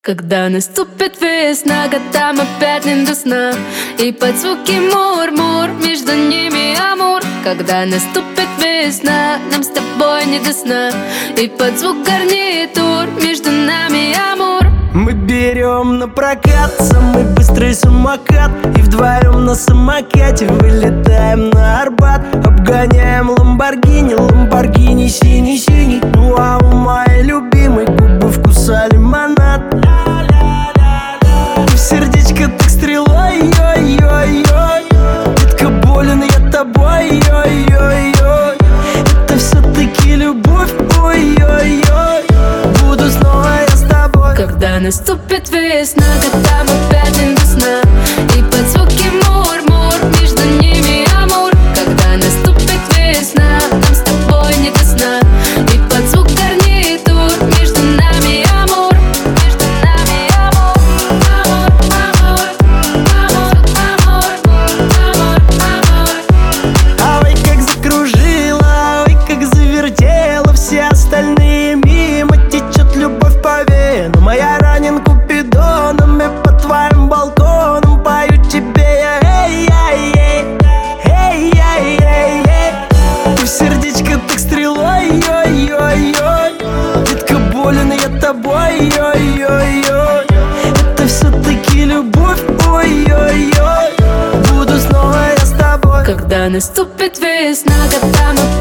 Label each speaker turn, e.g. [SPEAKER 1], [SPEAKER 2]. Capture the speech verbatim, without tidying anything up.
[SPEAKER 1] Когда наступит весна, годам опять не до сна, и под звуки мур-мур, между ними амур. Когда наступит весна, нам с тобой не до сна, и под звук гарнитур, между нами амур.
[SPEAKER 2] Мы берем на прокат самый быстрый самокат, и вдвоем на самокате вылетаем на Арбат. Обгоняем Ламборгини, Ламборгини синий-синий. Ну а у моей любимой губы вкуса лимонад. Ты в сердечко так стрелой, ой-ой-ой. Детка, болен я тобой, ой-ой-ой. Это все-таки любовь, ой-ой-ой. Буду снова я с тобой.
[SPEAKER 1] Когда наступит весна, годам опять не до сна, и под звуки мур-мур, между ними амур. Когда наступит весна, нам с тобой не до сна, и под звук гарнитур, между нами амур. Между нами амур. Амур, амур, амур, амур, амур.
[SPEAKER 2] А ой, как закружила, ой, как завертела, все остальные мимо, течет любовь по венам. А я ранен купидоном, и по твоим балконам пою тебе я, эй, эй, эй, эй, эй, эй, эй. Ты в сердечко так стрелой, ой-ой-ой. Детка, болен я тобой, ой-ой-ой. Это все-таки любовь, ой-ой-ой. Буду снова я с тобой.
[SPEAKER 1] Когда наступит весна, годам